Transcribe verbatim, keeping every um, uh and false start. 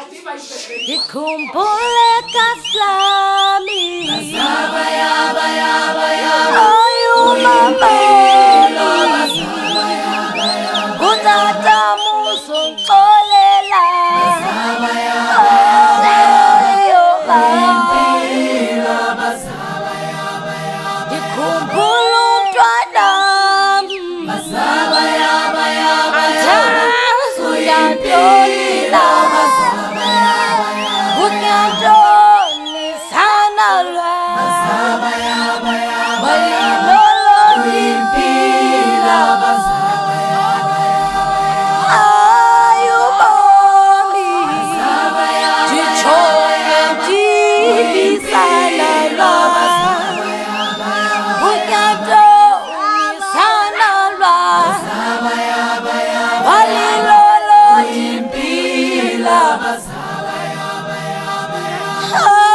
Dikhumbule kaslami Basaba yaba yaba yaba ayu mama Basaba yaba yaba Kutata musongolela Basaba yaba yaba Impilo basaba yaba yaba Dikhumbule umntwana Basaba yaba yaba Uyantolila Basaba yaba yaba Uyantoli sanalwa Basaba yaba yaba Balilolo Impilo basaba yaba yaba ayu mami Basaba yaba Jichoye jibisanalwa Basaba yaba Uyantoli sanalwa Basaba yaba yaba Balilolo Impilo basaba yaba yaba Ah